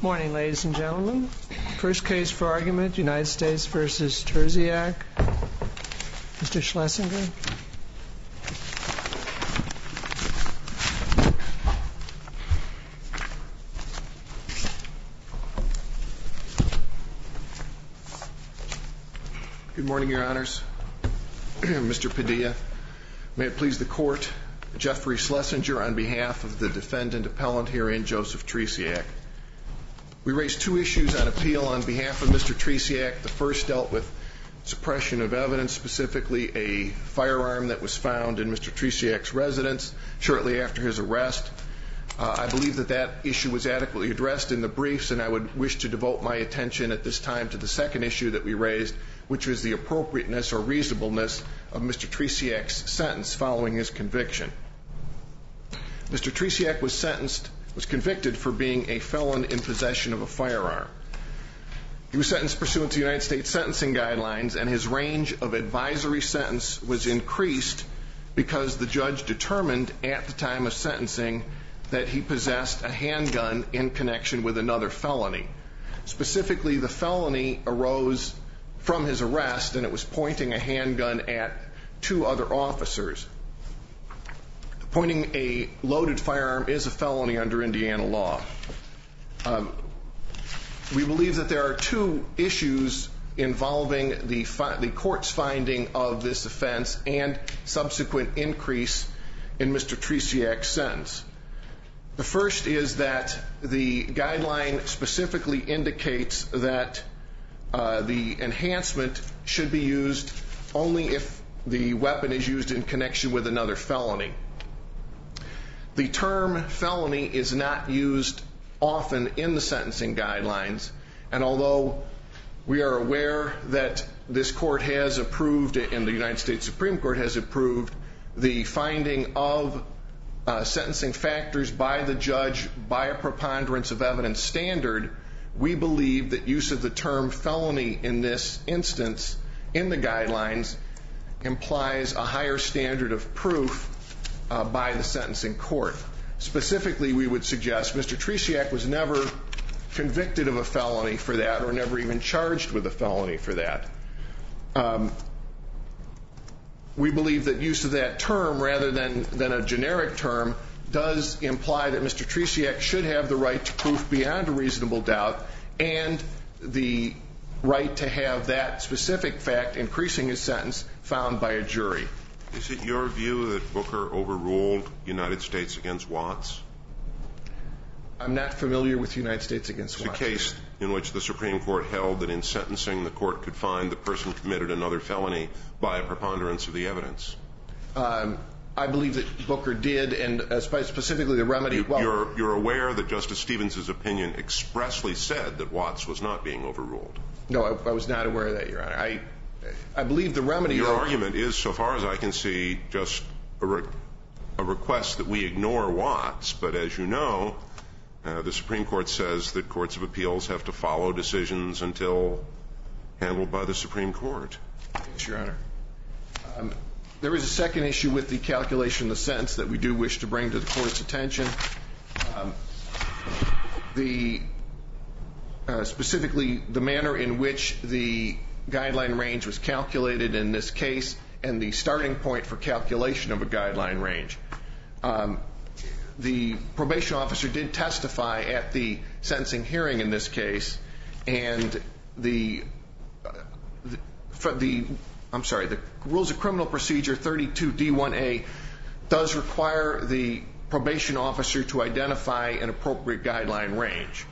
Morning, ladies and gentlemen. First case for argument, United States v. Terziak. Mr. Schlesinger. Good morning, Your Honors. Mr. Padilla, may it please the Court, Jeffrey Schlesinger on behalf of the defendant appellant herein, Joseph Terziak. We raised two issues on appeal on behalf of Mr. Terziak. The first dealt with suppression of evidence, specifically a firearm that was found in Mr. Terziak's residence shortly after his arrest. I believe that issue was adequately addressed in the briefs, and I would wish to devote my attention at this time to the second issue that we raised, which was the appropriateness or reasonableness of Mr. Terziak's sentence following his conviction. Mr. Terziak was convicted for being a felon in possession of a firearm. He was sentenced pursuant to United States sentencing guidelines, and his range of advisory sentence was increased because the judge determined at the time of sentencing that he possessed a handgun in connection with another felony. Specifically, the felony arose from his arrest, and it was pointing a handgun at two other officers. Pointing a loaded firearm is a felony under Indiana law. We believe that there are two issues involving the court's finding of this offense and subsequent increase in Mr. Terziak's sentence. The first is that the guideline specifically indicates that the enhancement should be used only if the weapon is used in connection with another felony. The term felony is not used often in the sentencing guidelines, and although we are aware that this court has approved, and the United States Supreme Court has approved, the finding of sentencing factors by the judge by a preponderance of evidence standard, we believe that use of the term felony in this instance in the guidelines implies a higher standard of proof by the sentencing court. Specifically, we would suggest Mr. Terziak was never convicted of a felony for that, or never even charged with a felony for that. We believe that use of that term rather than a generic term does imply that Mr. Terziak should have the right to proof beyond a reasonable doubt and the right to have that specific fact increasing his sentence found by a jury. Is it your view that Booker overruled United States against Watts? I'm not familiar with United States against Watts. It's a case in which the Supreme Court held that in sentencing the court could find the person committed another felony by a preponderance of the evidence. I believe that Booker did, and specifically the remedy. You're aware that Justice Stevens' opinion expressly said that Watts was not being overruled? No, I was not aware of that, Your Honor. I believe the remedy. Your argument is, so far as I can see, just a request that we ignore Watts, but as you know, the Supreme Court says that courts of appeals have to follow decisions until handled by the Supreme Court. Yes, Your Honor. There is a second issue with the calculation of the sentence that we do wish to bring to the Court's attention. Specifically, the manner in which the guideline range was calculated in this case and the starting point for calculation of a guideline range. The probation officer did testify at the sentencing hearing in this case, and the Rules of Criminal Procedure 32D1A does require the probation officer to identify an appropriate guideline range.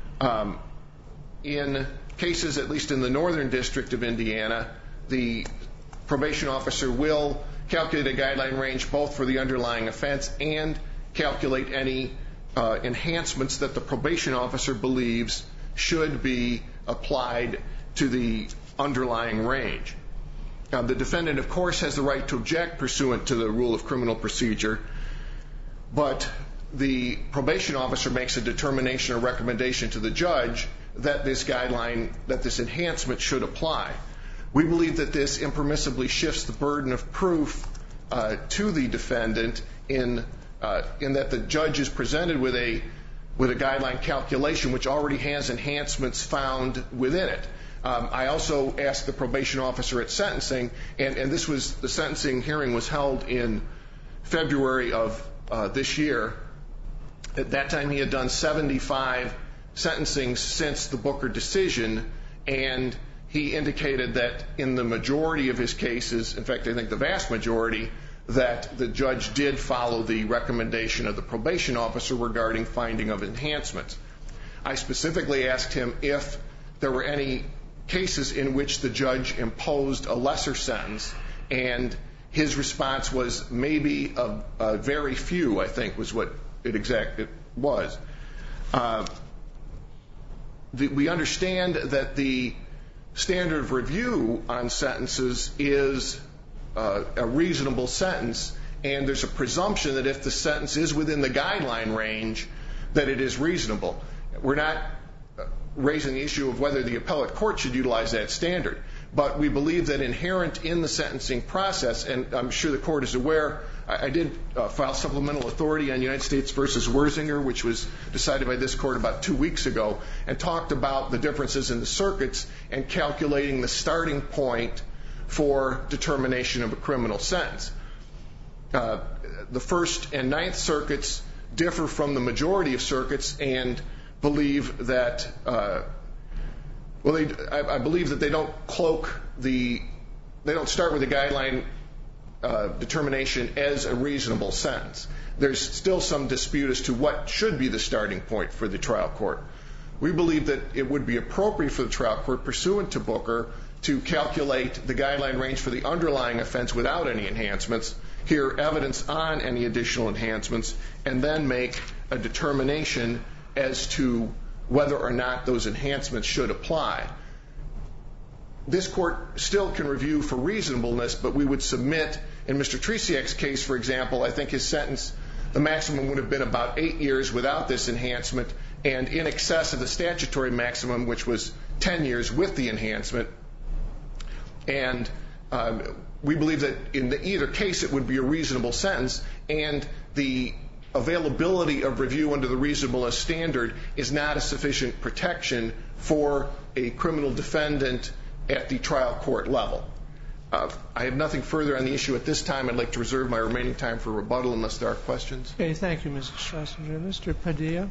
In cases, at least in the Northern District of Indiana, the probation officer will calculate a guideline range both for the underlying offense and calculate any enhancements that the probation officer believes should be applied to the underlying range. The defendant, of course, has the right to object pursuant to the Rule of Criminal Procedure, but the probation officer makes a determination or recommendation to the judge that this guideline, that this enhancement should apply. We believe that this impermissibly shifts the burden of proof to the defendant in that the judge is presented with a with a guideline calculation which already has enhancements found within it. I also asked the probation officer at sentencing, and the sentencing hearing was held in February of this year. At that time, he had done 75 sentencing since the Booker decision, and he indicated that in the majority of his cases, in fact, I think the vast majority, that the judge did follow the recommendation of the probation officer regarding finding of enhancements. I specifically asked him if there were any cases in which the judge imposed a lesser sentence, and his response was maybe a very few, I think was what it was. We understand that the standard of review on sentences is a reasonable sentence, and there's a presumption that if the sentence is within the guideline range, that it is reasonable. We're not raising the issue of whether the appellate court should utilize that standard, but we believe that inherent in the sentencing process, and I'm sure the court is aware, I did file supplemental authority on United States v. Wersinger, which was decided by this court about 2 weeks ago, and talked about the differences in the circuits and calculating the starting point for determination of a criminal sentence. The First and Ninth Circuits differ from the majority of circuits and believe that, I believe that they don't start with the guideline determination as a reasonable sentence. There's still some dispute as to what should be the starting point for the trial court. We believe that it would be appropriate for the trial court, pursuant to Booker, to calculate the guideline range for the underlying offense without any enhancements, hear evidence on any additional enhancements, and then make a determination as to whether or not those enhancements should apply. This court still can review for reasonableness, but we would submit, in Mr. Tresiak's case, for example, I think his sentence, the maximum would have been about 8 years without this enhancement, and in excess of the statutory maximum, which was 10 years with the enhancement. And we believe that in either case it would be a reasonable sentence, and the availability of review under the reasonableness standard is not a sufficient protection for a criminal defendant at the trial court level. I have nothing further on the issue at this time. I'd like to reserve my remaining time for rebuttal unless there are questions. Okay, thank you, Mr. Schlesinger. Mr. Padilla?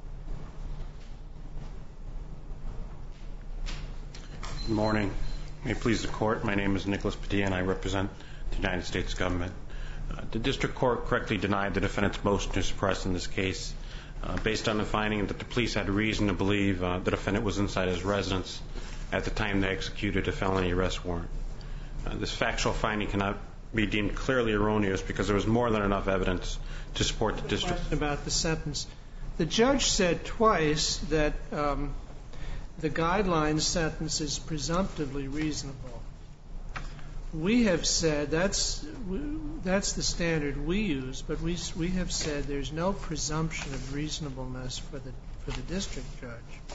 Good morning. May it please the Court, my name is Nicholas Padilla and I represent the United States government. The district court correctly denied the defendant's motion to suppress in this case based on the finding that the police had reason to believe the defendant was inside his residence at the time they executed a felony arrest warrant. This factual finding cannot be deemed clearly erroneous because there was more than enough evidence to support the district. Question about the sentence. The judge said twice that the guideline sentence is presumptively reasonable. We have said that's the standard we use, but we have said there's no presumption of reasonableness for the district judge.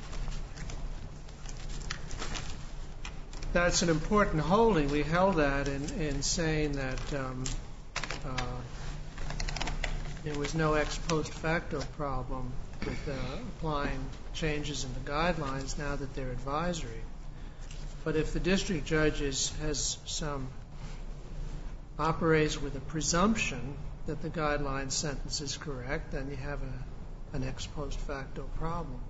That's an important holding. We held that in saying that there was no ex post facto problem with applying changes in the guidelines now that they're advisory. But if the district judge operates with a presumption that the guideline sentence is correct, then you have an ex post facto problem.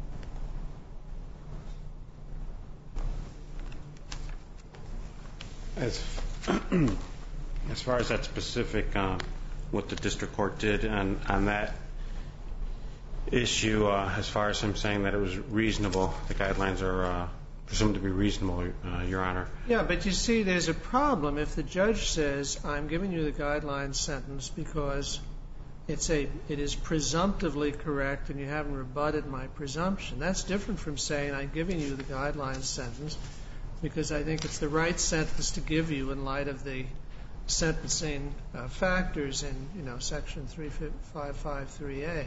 As far as that specific, what the district court did on that issue, as far as him saying that it was reasonable, the guidelines are presumed to be reasonable, Your Honor. Yeah, but you see, there's a problem if the judge says, I'm giving you the guideline sentence because it is presumptively correct and you haven't rebutted my presumption. That's different from saying I'm giving you the guideline sentence because I think it's the right sentence to give you in light of the sentencing factors in, Section 3553A.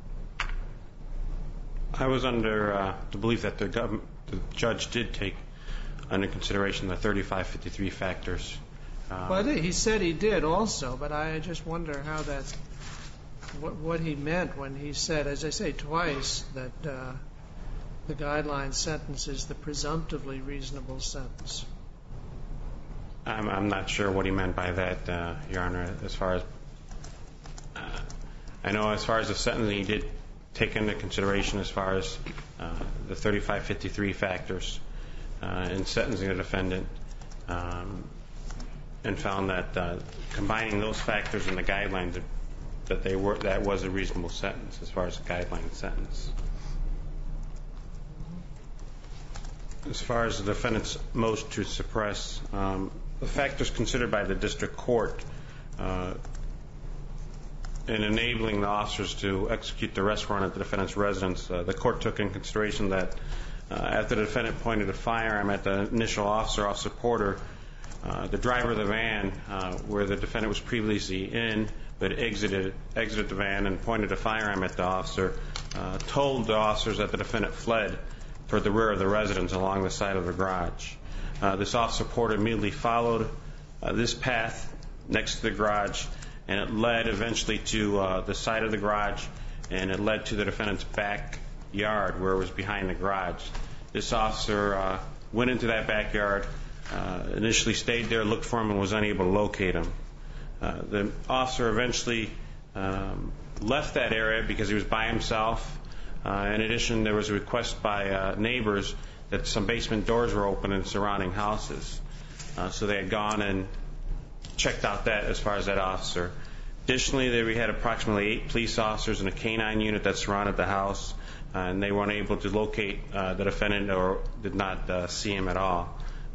I was under the belief that the judge did take under consideration the 3553 factors. Well, he said he did also, but I just wonder how that's what he meant when he said, as I say twice, that the guideline sentence is the presumptively reasonable sentence. I'm not sure what he meant by that, Your Honor. As far as I know, as far as the sentencing, he did take into consideration as far as the 3553 factors in sentencing a defendant, and found that combining those factors in the guidelines, that was a reasonable sentence as far as the guideline sentence. As far as the defendant's motion to suppress, the factors considered by the district court in enabling the officers to execute the arrest warrant at the defendant's residence, the court took in consideration that after the defendant pointed a firearm at the initial officer, Officer Porter, the driver of the van where the defendant was previously in but exited the van and pointed a firearm at the officer, told the officers that the defendant fled toward the rear of the residence along the side of the garage. This Officer Porter immediately followed this path next to the garage, and it led eventually to the side of the garage, and it led to the defendant's backyard where it was behind the garage. This officer went into that backyard, initially stayed there, looked for him, and was unable to locate him. The officer eventually left that area because he was by himself. In addition, there was a request by neighbors that some basement doors were open in surrounding houses. So they had gone and checked out that as far as that officer. Additionally, we had approximately 8 police officers and a canine unit that surrounded the house, and they weren't able to locate the defendant or did not see him at all.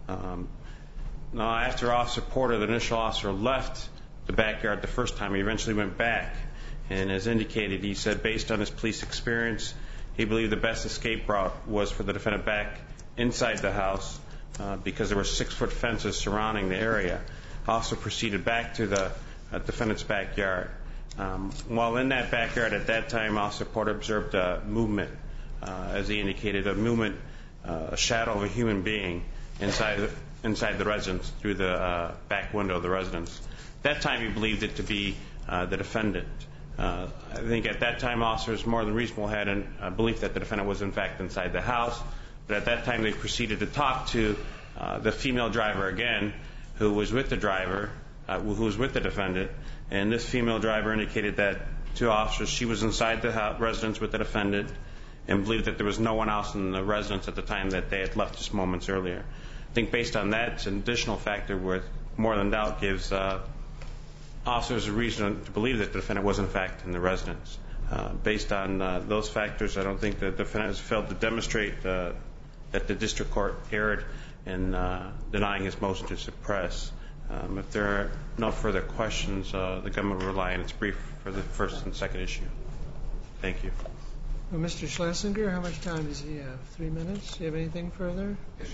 Now, after Officer Porter, the initial officer, left the backyard the first time, he eventually went back, and as indicated, he said based on his police experience, he believed the best escape route was for the defendant back inside the house because there were 6-foot fences surrounding the area. The officer proceeded back to the defendant's backyard. While in that backyard at that time, Officer Porter observed a movement, as he indicated, a shadow of a human being inside the residence through the back window of the residence. At that time, he believed it to be the defendant. I think at that time, officers more than reasonable had a belief that the defendant was in fact inside the house. But at that time, they proceeded to talk to the female driver again, who was with the driver, who was with the defendant. And this female driver indicated that to officers she was inside the residence with the defendant and believed that there was no one else in the residence at the time that they had left just moments earlier. I think based on that, it's an additional factor where more than doubt gives officers a reason to believe that the defendant was in fact in the residence. Based on those factors, I don't think the defendant has failed to demonstrate that the district court erred in denying his motion to suppress. If there are no further questions, the government will rely on its brief for the first and second issue. Thank you. Well, Mr. Schlesinger, how much time does he have? 3 minutes? Do you have anything further? Yes,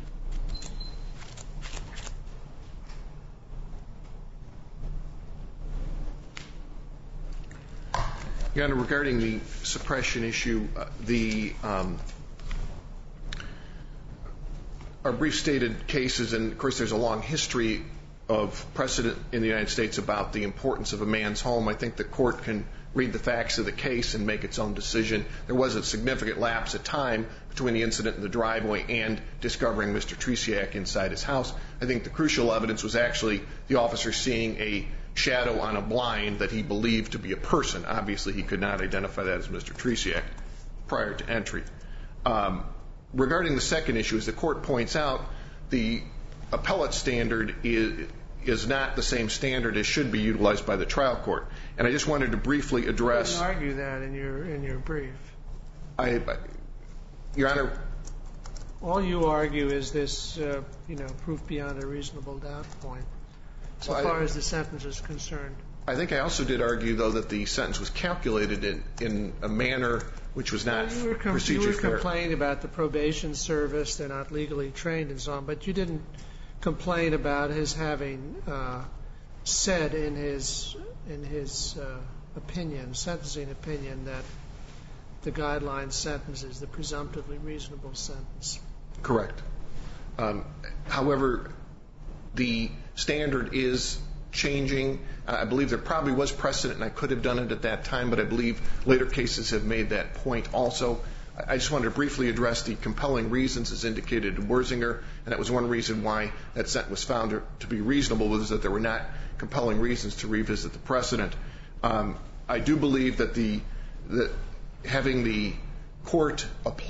Your Honor, regarding the suppression issue, our brief stated cases, and of course there's a long history of precedent in the United States about the importance of a man's home. I think the court can read the facts of the case and make its own decision. There was a significant lapse of time between the incident in the driveway and discovering Mr. Tresiak inside his house. I think the crucial evidence was actually the officer seeing a shadow on a blind that he believed to be a person. Obviously, he could not identify that as Mr. Tresiak prior to entry. Regarding the second issue, as the court points out, the appellate standard is not the same standard as should be utilized by the trial court. And I just wanted to briefly address... You didn't argue that in your brief. Your Honor... All you argue is this, proof beyond a reasonable doubt point, so far as the sentence is concerned. I think I also did argue, though, that the sentence was calculated in a manner which was not procedure fair. You were complaining about the probation service, they're not legally trained and so on, but you didn't complain about his having said in his opinion, sentencing opinion, that the guideline sentence is the presumptively reasonable sentence. Correct. However, the standard is changing. I believe there probably was precedent, and I could have done it at that time, but I believe later cases have made that point also. I just wanted to briefly address the compelling reasons as indicated in Wersinger, and that was one reason why that sentence was found to be reasonable, was that there were not compelling reasons to revisit the precedent. I do believe that having the court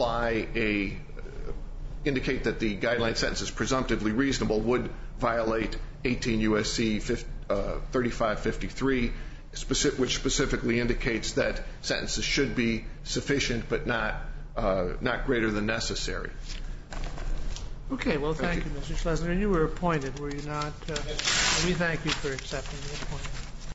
indicate that the guideline sentence is presumptively reasonable would violate 18 U.S.C. 3553, which specifically indicates that sentences should be sufficient but not greater than necessary. Okay, well, thank you, Mr. Schlesinger. You were appointed, were you not? We thank you for accepting the appointment.